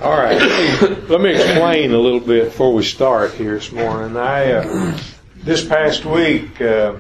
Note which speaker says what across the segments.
Speaker 1: All right, let me explain a little bit before we start here this morning. This past week,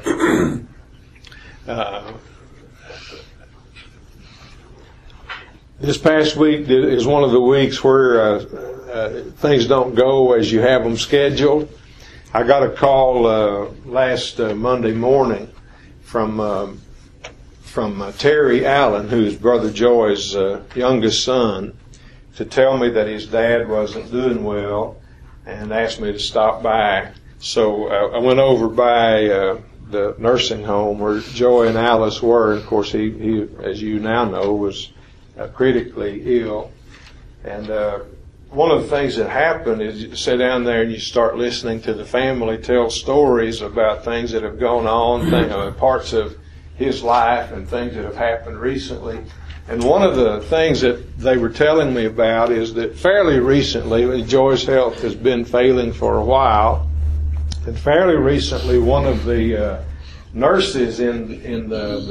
Speaker 1: is one of the weeks where things don't go as you have them scheduled. I got a call last Monday morning from Terry Allen, who's Brother Joy's youngest son, to tell me that his dad wasn't doing well and asked me to stop by. So I went over by the nursing home where Joy and Alice were. And of course, he, as you now know, was critically ill. And one of the things that happened is you sit down there and you start listening to the family tell stories about things that have gone on, parts of his life and things that have happened recently. And one of the things that they were telling me about is that fairly recently, Joy's health has been failing for a while, and fairly recently, one of the nurses in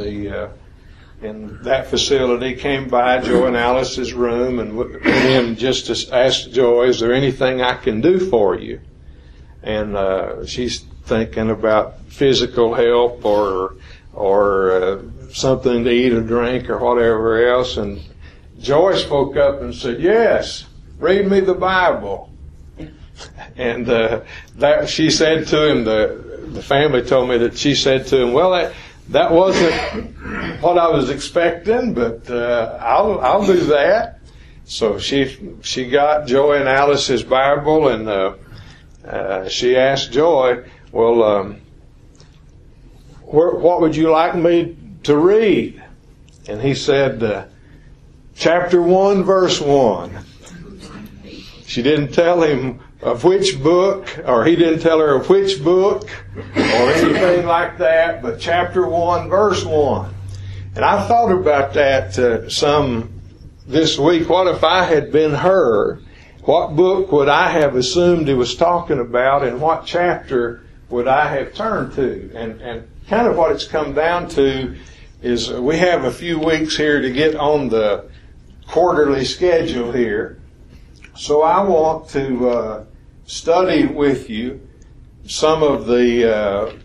Speaker 1: that facility came by Joy and Alice's room and went in just to ask Joy, "Is there anything I can do for you?" And she's thinking about physical help or something to eat or drink or whatever else. And Joy spoke up and said, "Yes, read me the Bible." And that she said to him, the family told me that she said to him, "Well, that wasn't what I was expecting, but I'll do that." So she got Joy and Alice's Bible, and she asked Joy, "Well, what would you like me to read?" And he said, chapter 1, verse 1. She didn't tell him of which book, or he didn't tell her of which book, or anything like that, but chapter 1, verse 1. And I thought about that some this week. What if I had been her? What book would I have assumed he was talking about, and what chapter would I have turned to? And kind of what it's come down to is we have a few weeks here to get on the quarterly schedule here. So I want to study with you some of the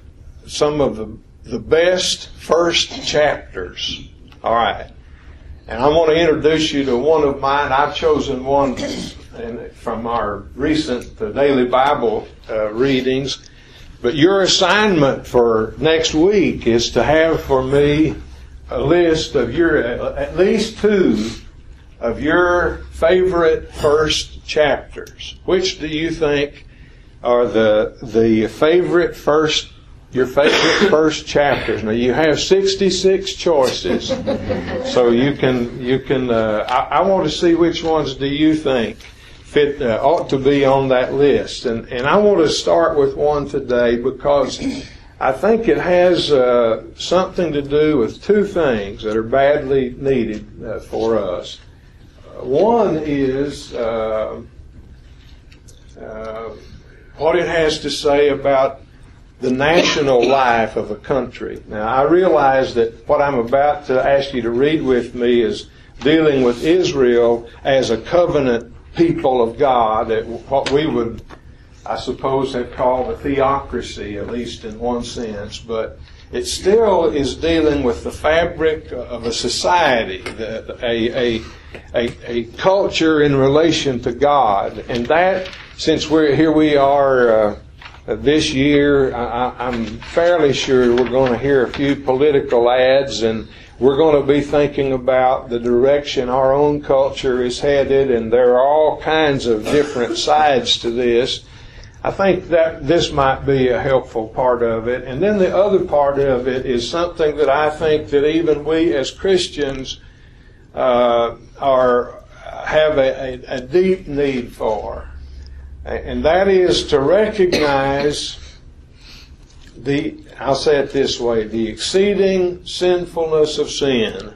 Speaker 1: best first chapters. All right. And I want to introduce you to one of mine. I've chosen one from our recent daily Bible readings. But your assignment for next week is to have for me a list of at least two of your favorite first chapters. Which do you think are your favorite first chapters? Now you have 66 choices, so you can. I want to see which ones do you think ought to be on that list. And I want to start with one today because I think it has something to do with two things that are badly needed for us. One is what it has to say about the national life of a country. Now, I realize that what I'm about to ask you to read with me is dealing with Israel as a covenant people of God, what we would, I suppose, have called a theocracy, at least in one sense, but it still is dealing with the fabric of a society, a culture in relation to God. And that, since we are this year, I'm fairly sure we're going to hear a few political ads, and we're going to be thinking about the direction our own culture is headed, and there are all kinds of different sides to this. I think that this might be a helpful part of it. And then the other part of it is something that I think that even we as Christians have a deep need for. And that is to recognize I'll say it this way, the exceeding sinfulness of sin.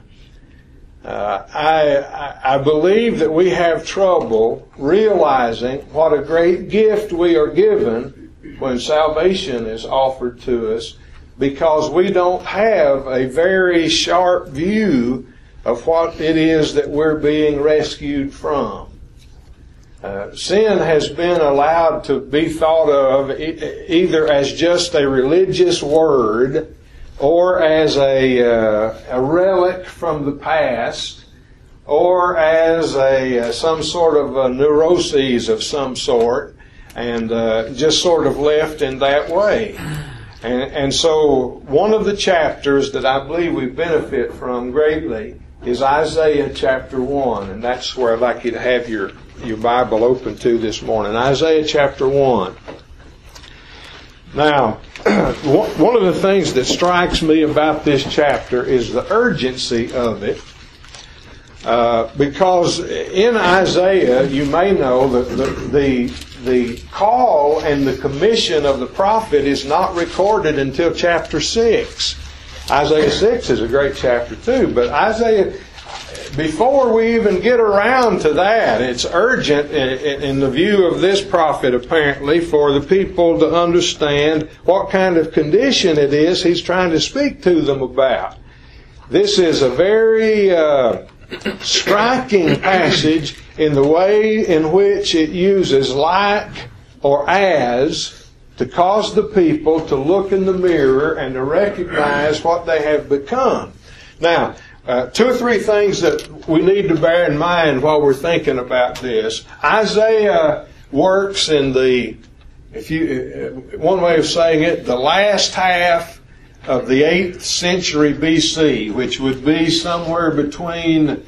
Speaker 1: I believe that we have trouble realizing what a great gift we are given when salvation is offered to us, because we don't have a very sharp view of what it is that we're being rescued from. sin has been allowed to be thought of either as just a religious word or as a relic from the past, or as some sort of a neuroses of some sort, and just sort of left in that way. And so one of the chapters that I believe we benefit from greatly is Isaiah chapter 1, and that's where I'd like you to have your Bible open to this morning. Isaiah chapter 1. Now, one of the things that strikes me about this chapter is the urgency of it, because in Isaiah, you may know that the call and the commission of the prophet is not recorded until chapter 6. Isaiah 6 is a great chapter too, but Isaiah, before we even get around to that, it's urgent in the view of this prophet apparently for the people to understand what kind of condition it is he's trying to speak to them about. This is a very striking passage in the way in which it uses like or as to cause the people to look in the mirror and to recognize what they have become. Now, two or three things that we need to bear in mind while we're thinking about this. Isaiah works in one way of saying it, the last half of the 8th century BC, which would be somewhere between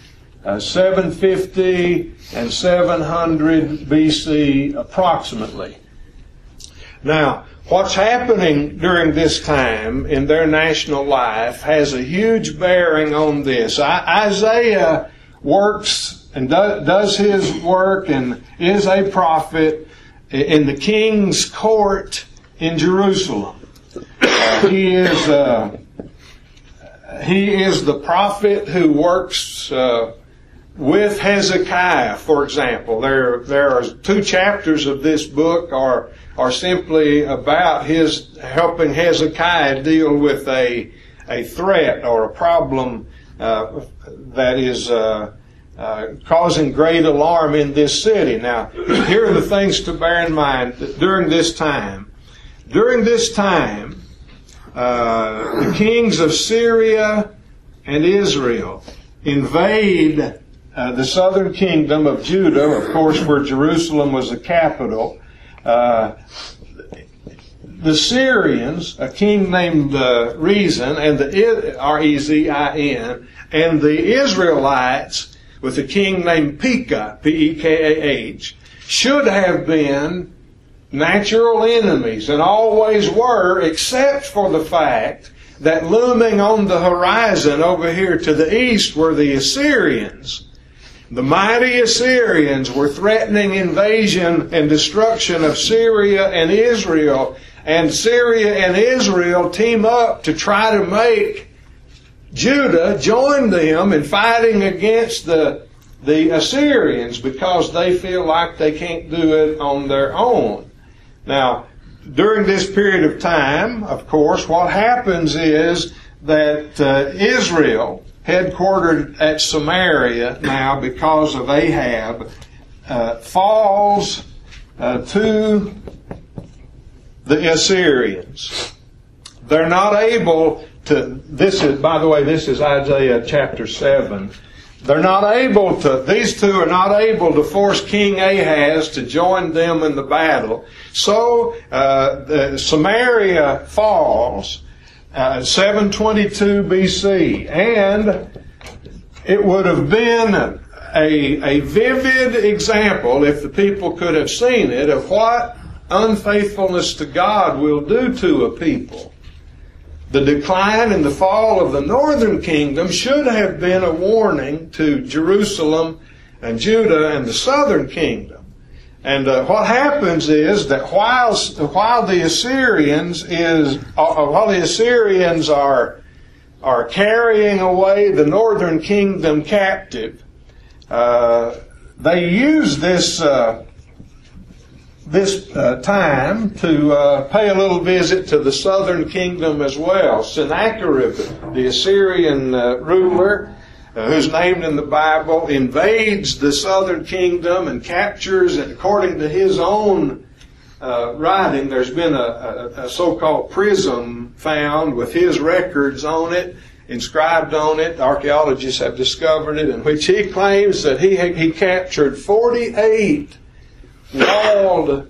Speaker 1: 750 and 700 BC approximately. Now, what's happening during this time in their national life has a huge bearing on this. Isaiah works and does his work and is a prophet in the king's court in Jerusalem. He is the prophet who works with Hezekiah, for example. There are 2 chapters of this book are simply about his helping Hezekiah deal with a threat or a problem that is causing great alarm in this city. Now, here are the things to bear in mind during this time. During this time, the kings of Syria and Israel invade the southern kingdom of Judah, of course, where Jerusalem was the capital. The Syrians, a king named Rezin, and R-E-Z-I-N, and the Israelites, with a king named Pekah, P-E-K-A-H, should have been natural enemies, and always were, except for the fact that looming on the horizon over here to the east were the Assyrians. The mighty Assyrians were threatening invasion and destruction of Syria and Israel, and Syria and Israel team up to try to make Judah join them in fighting against the Assyrians because they feel like they can't do it on their own. Now, during this period of time, of course, what happens is that Israel, headquartered at Samaria now because of Ahab, falls to the Assyrians. They're not able to, this is Isaiah chapter 7. They're not able to, these two are not able to force King Ahaz to join them in the battle. So, Samaria falls, 722 BC, and it would have been a vivid example, if the people could have seen it, of what unfaithfulness to God will do to a people. The decline and the fall of the northern kingdom should have been a warning to Jerusalem and Judah and the southern kingdom. And what happens is that while the Assyrians are carrying away the northern kingdom captive, they use this time to pay a little visit to the southern kingdom as well. Sennacherib, the Assyrian ruler, who's named in the Bible, invades the southern kingdom and captures, and according to his own writing, there's been a so-called prism found with his records on it, inscribed on it. Archaeologists have discovered it, in which he claims that he captured 48 walled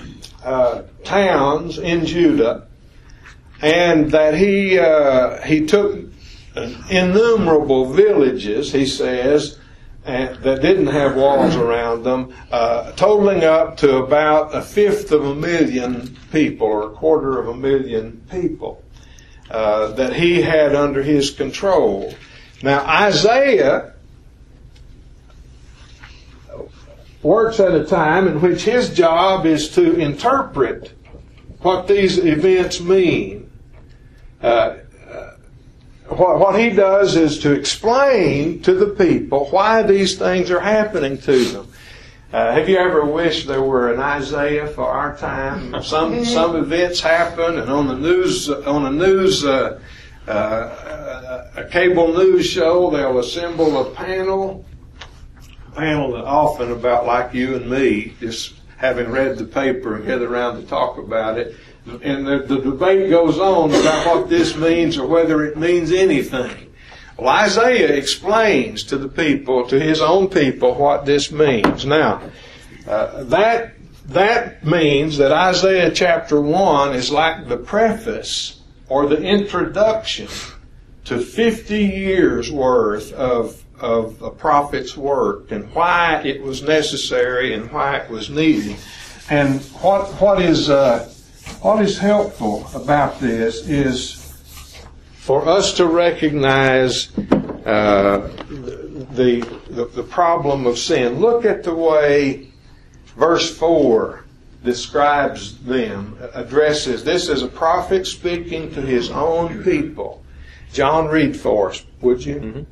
Speaker 1: towns in Judah, and that he took innumerable villages, he says, that didn't have walls around them, totaling up to about 1/5 people, or 250,000 people, that he had under his control. Now, Isaiah works at a time in which his job is to interpret what these events mean. What he does is to explain to the people why these things are happening to them. Have you ever wished there were an Isaiah for our time? Some events happen, and on a cable news show, they'll assemble a panel that often about like you and me, just having read the paper and get around to talk about it. And the debate goes on about what this means or whether it means anything. Well, Isaiah explains to the people, to his own people, what this means. Now, that means that Isaiah chapter 1 is like the preface or the introduction to 50 years worth of a prophet's work, and why it was necessary and why it was needed. And what is helpful about this is for us to recognize the problem of sin. Look at the way verse 4 describes them, addresses. This is a prophet speaking to his own people. John, read for us, would you?
Speaker 2: Mm-hmm.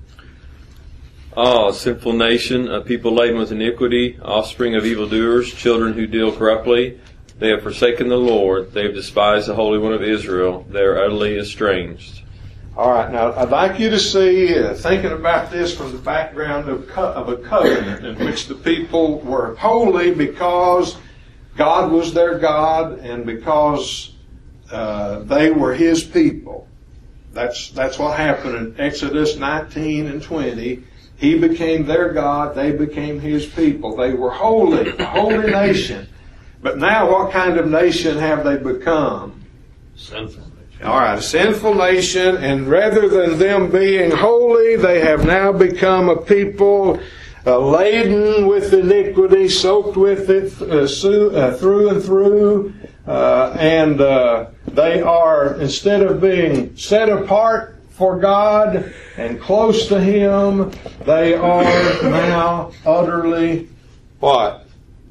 Speaker 2: Ah, sinful nation, a people laden with iniquity, offspring of evildoers, children who deal corruptly. They have forsaken the Lord. They have despised the Holy One of Israel. They are utterly estranged.
Speaker 1: All right, now I'd like you to see, thinking about this from the background of a covenant in which the people were holy because God was their God and because they were His people. That's what happened in Exodus 19 and 20. He became their God. They became His people. They were holy, a holy nation. But now what kind of nation have they become?
Speaker 3: Sinful.
Speaker 1: All right, a sinful nation, and rather than them being holy, they have now become a people laden with iniquity, soaked with it through and through, and they are, instead of being set apart for God and close to Him, they are now utterly what?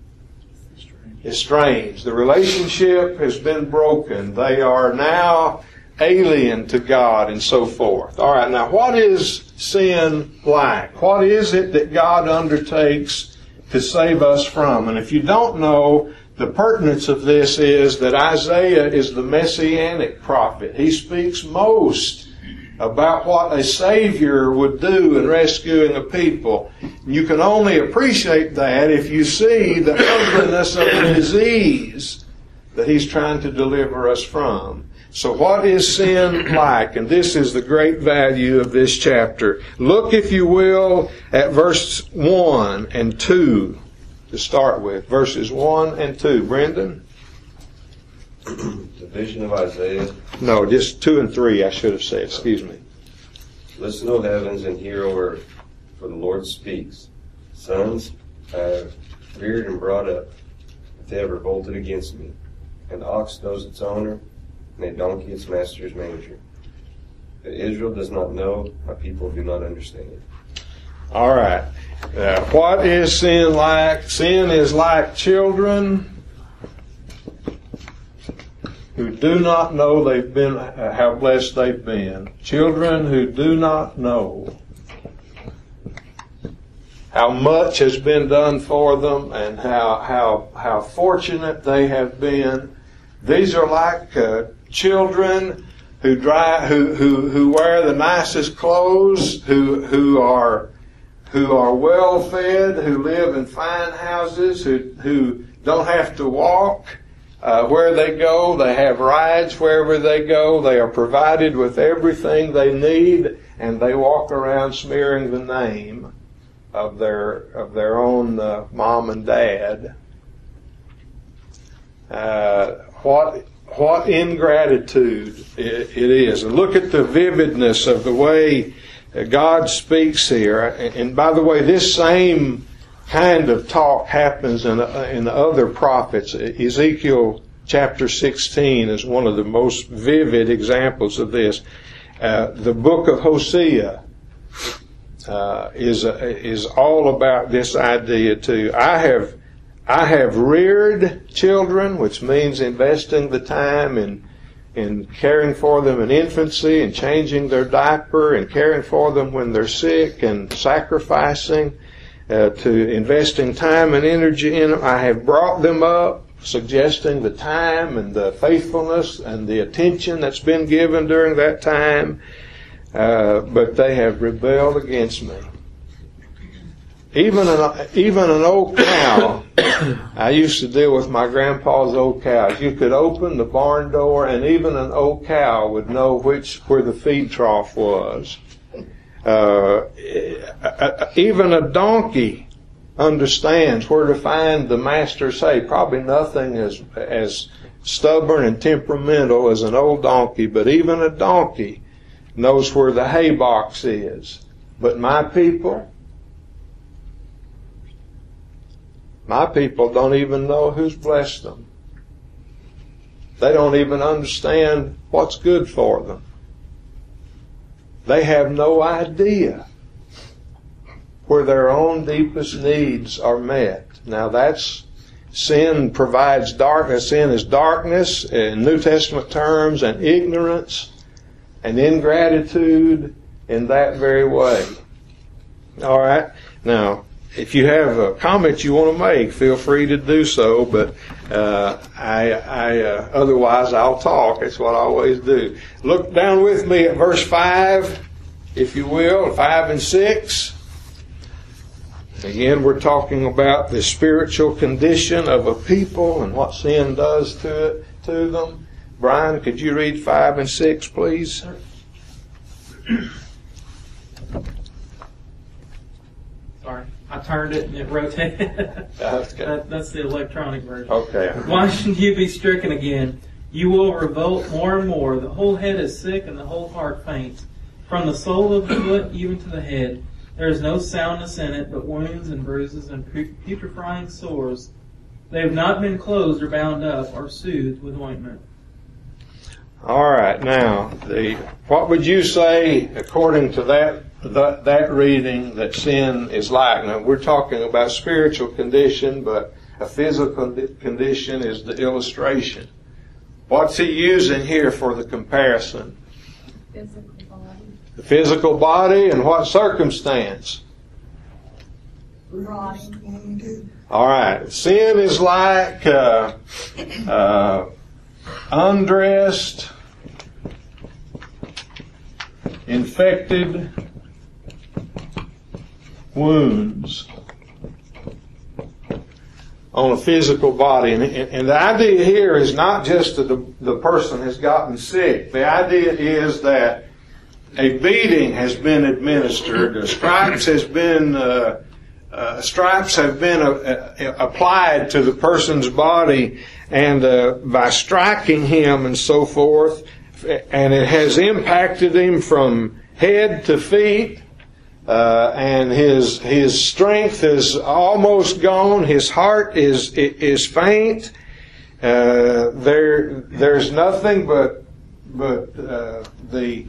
Speaker 1: Estranged. The relationship has been broken. They are now alien to God and so forth. All right, now what is sin like? What is it that God undertakes to save us from? And if you don't know, the pertinence of this is that Isaiah is the messianic prophet. He speaks most about what a Savior would do in rescuing a people. You can only appreciate that if you see the ugliness of the disease that He's trying to deliver us from. So what is sin like? And this is the great value of this chapter. Look, if you will, at verse 1 and 2 to start with. Verses 1 and 2. Brendan?
Speaker 4: The vision of Isaiah.
Speaker 1: No, just 2 and 3, I should have said. Excuse me.
Speaker 4: Listen, O heavens, and hear, O earth, for the Lord speaks. Sons I have reared and brought up, but they have revolted against me. An ox knows its owner, and a donkey its master's manger. But Israel does not know, my people do not understand.
Speaker 1: All right. What is sin like? Sin is like children who do not know they've been, how blessed they've been. Children who do not know how much has been done for them and how fortunate they have been. These are like children who wear the nicest clothes, who are well fed, who live in fine houses, who don't have to walk where they go. They have rides wherever they go. They are provided with everything they need, and they walk around smearing the name of their own mom and dad. What ingratitude it is. And look at the vividness of the way God speaks here. And by the way, this same kind of talk happens in the other prophets. Ezekiel chapter 16 is one of the most vivid examples of this. The book of Hosea is all about this idea too. I have reared children, which means investing the time in caring for them in infancy and changing their diaper and caring for them when they're sick and sacrificing to investing time and energy in them. I have brought them up, suggesting the time and the faithfulness and the attention that's been given during that time, but they have rebelled against me. Even an old cow, I used to deal with my grandpa's old cows. You could open the barn door and even an old cow would know where the feed trough was. Even a donkey understands where to find the master's hay. Probably nothing as stubborn and temperamental as an old donkey, but even a donkey knows where the hay box is. But my people don't even know who's blessed them. They don't even understand what's good for them. They have no idea where their own deepest needs are met. Now sin provides darkness. Sin is darkness in New Testament terms, and ignorance and ingratitude in that very way. All right. Now, if you have a comment you want to make, feel free to do so, but otherwise I'll talk. It's what I always do. Look down with me at verse 5, if you will, 5 and 6. Again, we're talking about the spiritual condition of a people and what sin does to them. Brian, could you read 5 and 6, please?
Speaker 3: Sorry, I turned it and it rotated.
Speaker 1: Okay.
Speaker 3: That's the electronic version.
Speaker 1: Okay.
Speaker 3: Why should you be stricken again? You will revolt more and more. The whole head is sick and the whole heart faints. From the sole of the foot even to the head, there is no soundness in it, but wounds and bruises and putrefying sores. They have not been closed or bound up or soothed with ointment. All
Speaker 1: right. Now, what would you say, according to that reading, that sin is like? Now, we're talking about spiritual condition, but a physical condition is the illustration. What's he using here for the comparison?
Speaker 5: Physical body.
Speaker 1: The physical body, and what circumstance?
Speaker 5: Rotting.
Speaker 1: All right. Sin is like undressed, infected wounds on a physical body. And the idea here is not just that the person has gotten sick. The idea is that a beating has been administered, stripes have been applied to the person's body, and by striking him and so forth, and it has impacted him from head to feet, and his strength is almost gone. His heart is faint. There's nothing but the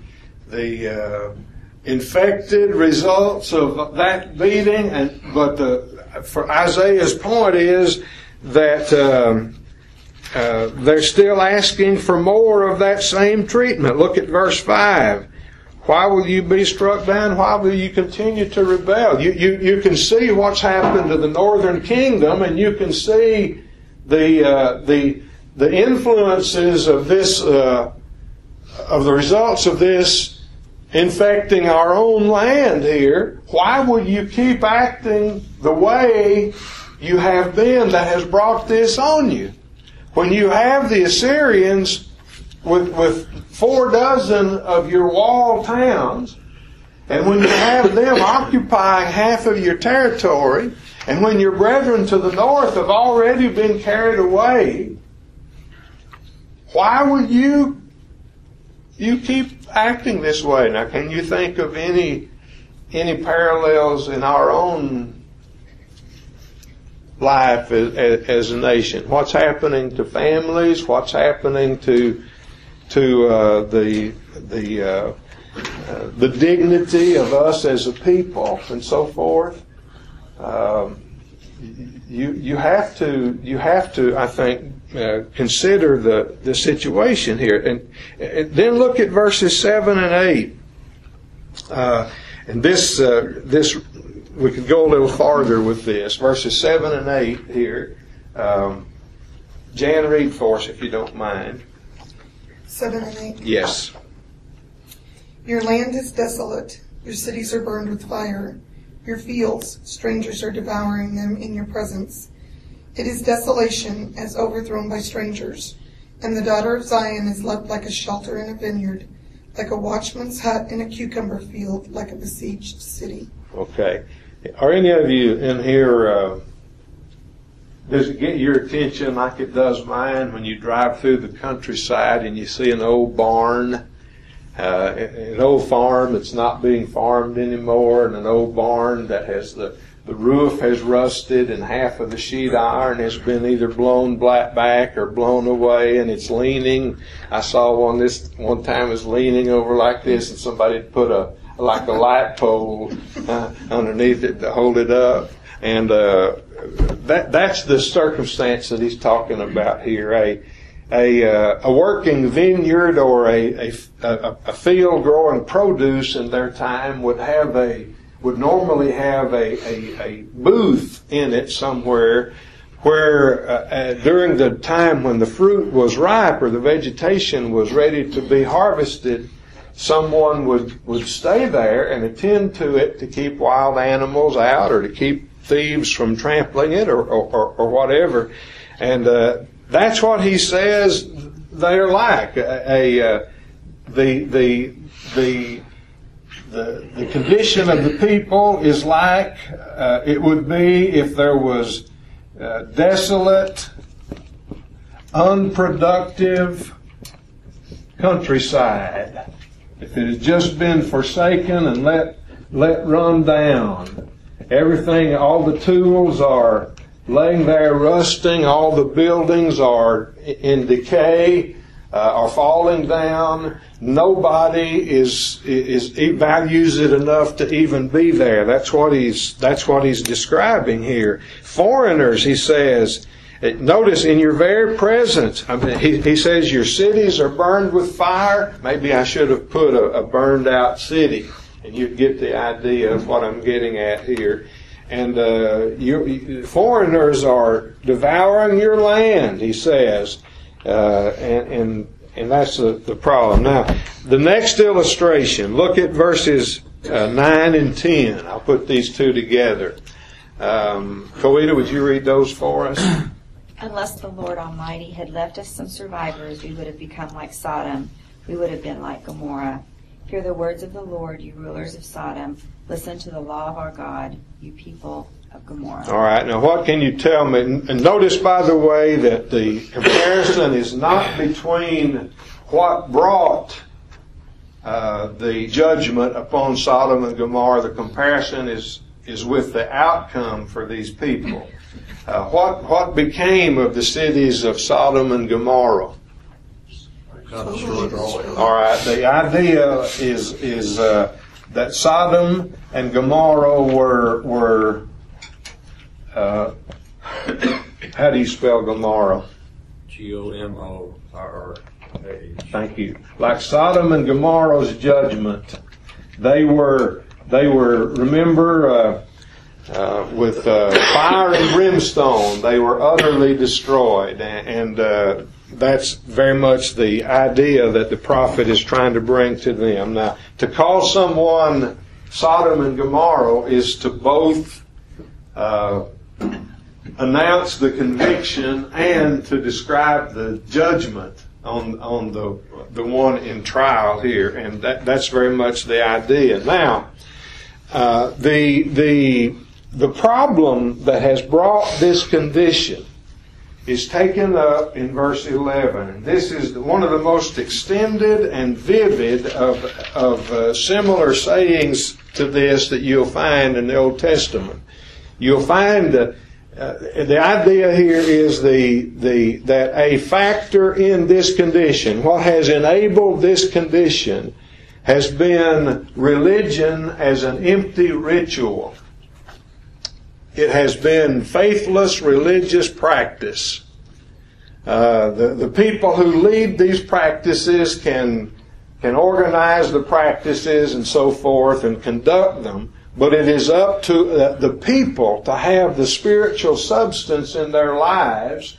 Speaker 1: infected results of that beating. For Isaiah's point is that they're still asking for more of that same treatment. Look at verse 5. Why will you be struck down? Why will you continue to rebel? You can see what's happened to the northern kingdom, and you can see the influences of this of the results of this infecting our own land here, why would you keep acting the way you have been that has brought this on you? When you have the Assyrians with 4 dozen of your walled towns, and when you have them occupying half of your territory, and when your brethren to the north have already been carried away, why would you keep acting this way? Now, can you think of any parallels in our own life as a nation? What's happening to families? What's happening to the dignity of us as a people and so forth? You have to, I think, consider the situation here, and then look at verses 7 and 8. And this we could go a little farther with this. Verses 7 and 8 here. Jan, read for us if you don't mind.
Speaker 6: 7 and 8.
Speaker 1: Yes.
Speaker 6: Your land is desolate. Your cities are burned with fire. Your fields, strangers are devouring them in your presence. It is desolation as overthrown by strangers. And the daughter of Zion is left like a shelter in a vineyard, like a watchman's hut in a cucumber field, like a besieged city. Okay.
Speaker 1: Are any of you in here, does it get your attention like it does mine when you drive through the countryside and you see an old barn, an old farm that's not being farmed anymore, and an old barn that has the roof has rusted and half of the sheet iron has been either blown back or blown away, and it's leaning. I saw one time was leaning over like this, and somebody had put a light pole underneath it to hold it up. And that's the circumstance that he's talking about here. A working vineyard or a field growing produce in their time would normally have a booth in it somewhere where during the time when the fruit was ripe or the vegetation was ready to be harvested, someone would stay there and attend to it to keep wild animals out or to keep thieves from trampling it or whatever. And that's what he says they're like. The condition of the people is like it would be if there was desolate, unproductive countryside. If it had just been forsaken and let run down. Everything, all the tools are laying there rusting, all the buildings are in decay, are falling down. Nobody values it enough to even be there. That's what he's describing here. Foreigners, he says, notice in your very presence, he says your cities are burned with fire. Maybe I should have put a burned out city, and you'd get the idea of what I'm getting at here. And foreigners are devouring your land, he says, and that's the problem. Now, the next illustration, look at verses 9 and 10. I'll put these two together. Coita, would you read those for us?
Speaker 7: Unless the Lord Almighty had left us some survivors, we would have become like Sodom. We would have been like Gomorrah. Hear the words of the Lord, you rulers of Sodom. Listen to the law of our God, you people of Gomorrah. All right, now what can you tell me? And notice, by the way, that the comparison is not between what brought the judgment upon Sodom and Gomorrah. The comparison is with the outcome for these people. What became of the cities of Sodom and Gomorrah? All right. The idea is that Sodom and Gomorrah were how do you spell Gomorrah? Gomorrah. Thank you. Like Sodom and Gomorrah's judgment, they were remember with fire and brimstone, they were utterly destroyed, and
Speaker 1: that's very much the idea that the prophet is trying to bring to them. Now, to call someone Sodom and Gomorrah is to both announce the conviction and to describe the judgment on the one in trial here, and that's very much the idea. Now, the problem that has brought this condition is taken up in verse 11. And this is one of the most extended and vivid of similar sayings to this that you'll find in the Old Testament. You'll find the idea here is that a factor in this condition, what has enabled this condition, has been religion as an empty ritual. It has been faithless religious practice. The people who lead these practices can organize the practices and so forth and conduct them, but it is up to the people to have the spiritual substance in their lives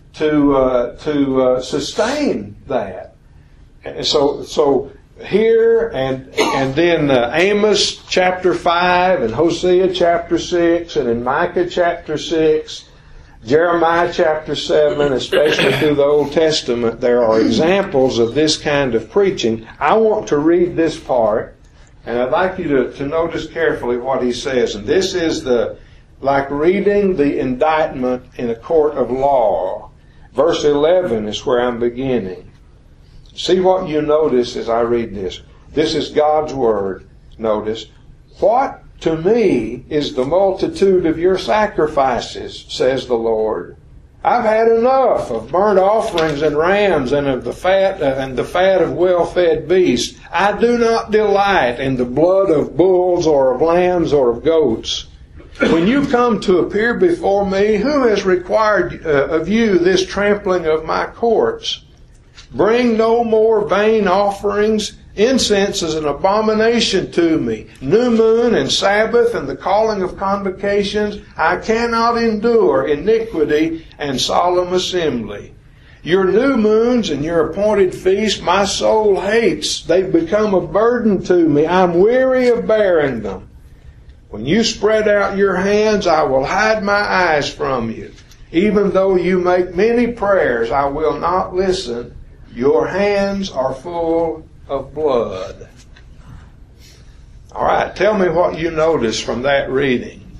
Speaker 1: to sustain that. And so here and then Amos chapter 5 and Hosea chapter 6 and in Micah chapter 6, Jeremiah chapter 7, especially through the Old Testament, there are examples of this kind of preaching. I want to read this part, and I'd like you to notice carefully what he says. And this is like reading the indictment in a court of law. Verse 11 is where I'm beginning. See what you notice as I read this. This is God's Word. Notice. What to me is the multitude of your sacrifices, says the Lord. I've had enough of burnt offerings and rams and of the fat of well-fed beasts. I do not delight in the blood of bulls or of lambs or of goats. When you come to appear before me, who has required of you this trampling of my courts? Bring no more vain offerings. Incense is an abomination to me. New moon and Sabbath and the calling of convocations. I cannot endure iniquity and solemn assembly. Your new moons and your appointed feasts my soul hates. They've become a burden to me. I'm weary of bearing them. When you spread out your hands, I will hide my eyes from you. Even though you make many prayers, I will not listen. Your hands are full of blood. All right, tell me what you notice from that reading.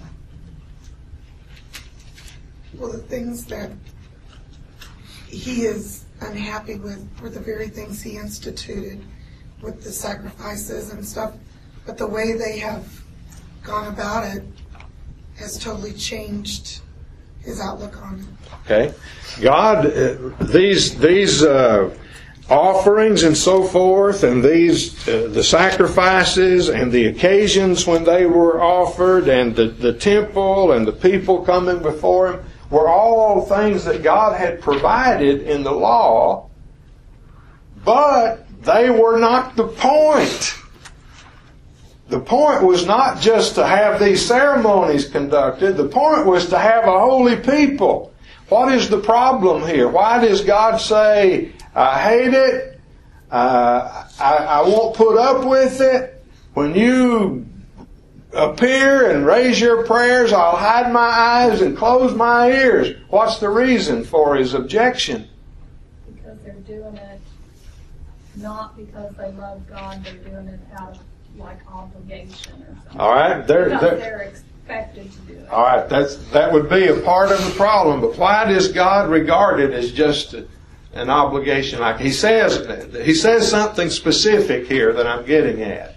Speaker 6: Well, the things that he is unhappy with were the very things he instituted with the sacrifices and stuff. But the way they have gone about it has totally changed his outlook on it.
Speaker 1: Okay. God, these offerings and so forth, and these the sacrifices and the occasions when they were offered, and the temple and the people coming before him were all things that God had provided in the law, but they were not the point. The point was not just to have these ceremonies conducted. The point was to have a holy people. What is the problem here? Why does God say, I hate it, I won't put up with it? When you appear and raise your prayers, I'll hide my eyes and close my ears. What's the reason for his objection?
Speaker 5: Because they're doing it not because they love God, they're doing it out of like obligation or something.
Speaker 1: All right,
Speaker 5: they're expected to do it.
Speaker 1: All right, that would be a part of the problem. But why does God regard it as just an obligation? Like he says something specific here that I'm getting at.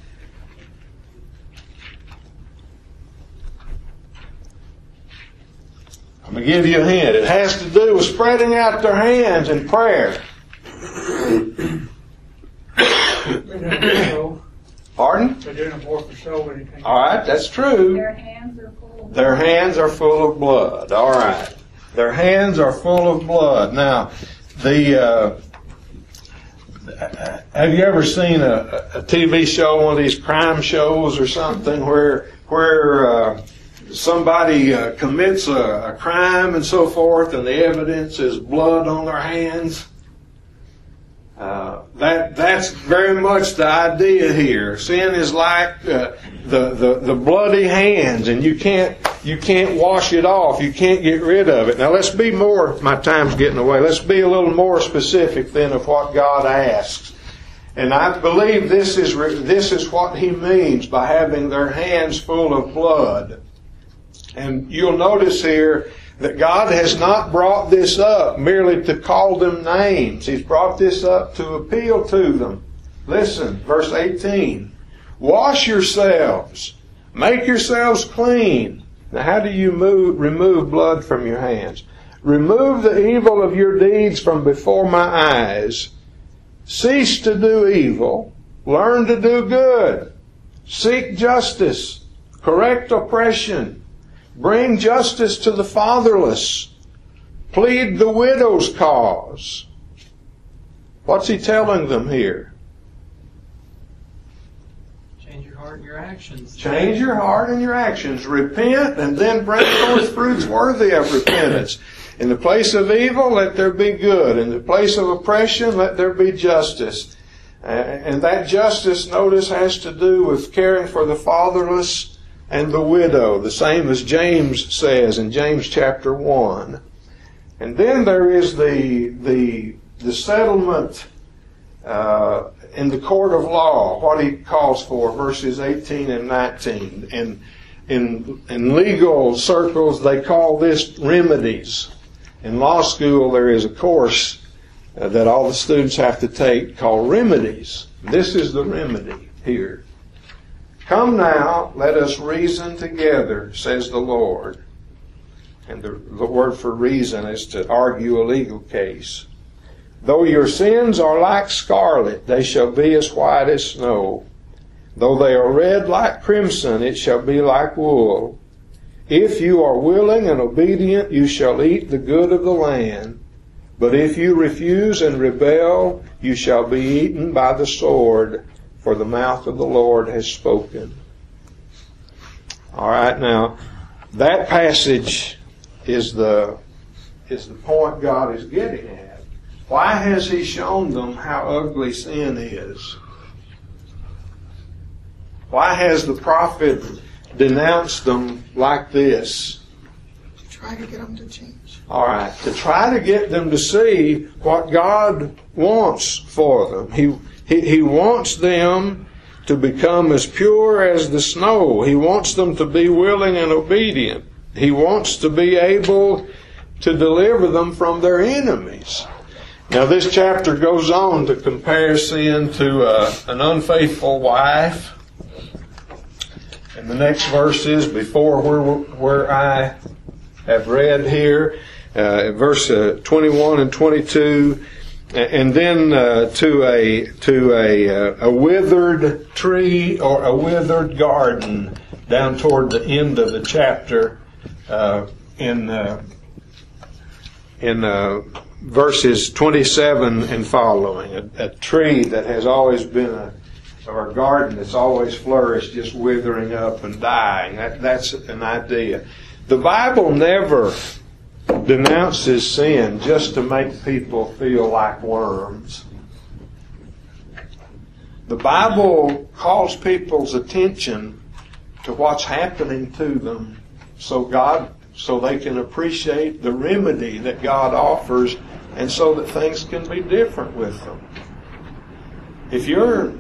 Speaker 1: I'm going to give you a hint. It has to do with spreading out their hands in prayer. Pardon?
Speaker 8: They're doing it more for show than anything.
Speaker 1: All right, that's true.
Speaker 5: Their hands are full of blood.
Speaker 1: Their hands are full of blood. All right. Their hands are full of blood. Now, have you ever seen a TV show, one of these crime shows or something, where somebody commits a crime and so forth, and the evidence is blood on their hands? That's very much the idea here. Sin is like the bloody hands, and you can't wash it off. You can't get rid of it. Now let's be more. My time's getting away. Let's be a little more specific then of what God asks. And I believe this is what He means by having their hands full of blood. And you'll notice here that God has not brought this up merely to call them names. He's brought this up to appeal to them. Listen, verse 18. Wash yourselves. Make yourselves clean. Now how do you remove blood from your hands? Remove the evil of your deeds from before my eyes. Cease to do evil. Learn to do good. Seek justice. Correct oppression. Bring justice to the fatherless. Plead the widow's cause. What's He telling them here?
Speaker 3: Change your heart and your actions.
Speaker 1: Change your heart and your actions. Repent and then bring forth fruits worthy of repentance. In the place of evil, let there be good. In the place of oppression, let there be justice. And that justice, notice, has to do with caring for the fatherless and the widow, the same as James says in James chapter 1. And then there is the settlement in the court of law, what he calls for, verses 18 and 19. And in legal circles, they call this remedies. In law school, there is a course that all the students have to take called remedies. This is the remedy here. Come now, let us reason together, says the Lord. And the word for reason is to argue a legal case. Though your sins are like scarlet, they shall be as white as snow. Though they are red like crimson, it shall be like wool. If you are willing and obedient, you shall eat the good of the land. But if you refuse and rebel, you shall be eaten by the sword. For the mouth of the Lord has spoken. All right, now that passage is the point God is getting at. Why has He shown them how ugly sin is? Why has the prophet denounced them like this?
Speaker 6: To try to get them to change.
Speaker 1: All right, to try to get them to see what God wants for them. He wants them to become as pure as the snow. He wants them to be willing and obedient. He wants to be able to deliver them from their enemies. Now this chapter goes on to compare sin to an unfaithful wife. And the next verse is before where I have read here, verse 21 and 22. And then to a withered tree or a withered garden down toward the end of the chapter in verses 27 and following. A tree that has always been or a garden that's always flourished, just withering up and dying. That's an idea. The Bible never denounces sin just to make people feel like worms. The Bible calls people's attention to what's happening to them so they can appreciate the remedy that God offers, and so that things can be different with them. If you're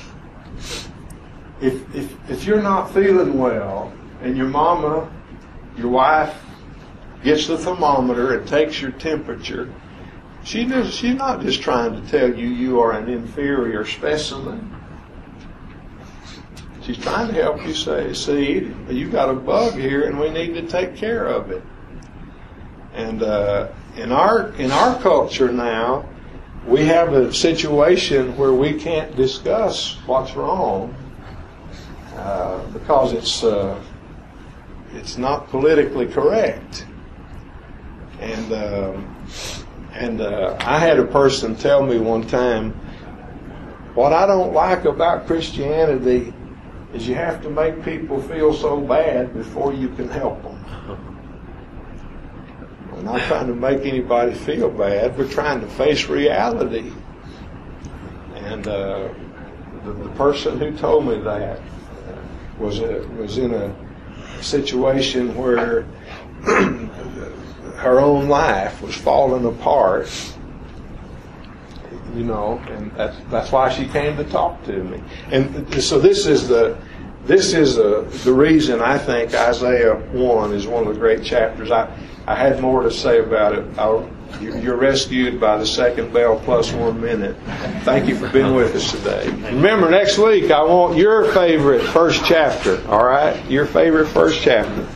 Speaker 1: not feeling well and your mama, your wife, gets the thermometer and takes your temperature, she's not just trying to tell you are an inferior specimen. She's trying to help you say, see, you got a bug here and we need to take care of it. And in our culture now, we have a situation where we can't discuss what's wrong because it's not politically correct. And I had a person tell me one time, what I don't like about Christianity is you have to make people feel so bad before you can help them. We're not trying to make anybody feel bad. We're trying to face reality. And the person who told me that was in a situation where her own life was falling apart, and that's why she came to talk to me. And so this is the reason I think Isaiah 1 is one of the great chapters. I had more to say about it. You're rescued by the second bell plus 1 minute. Thank you for being with us today. Remember, next week I want your favorite first chapter. All right? Your favorite first chapter.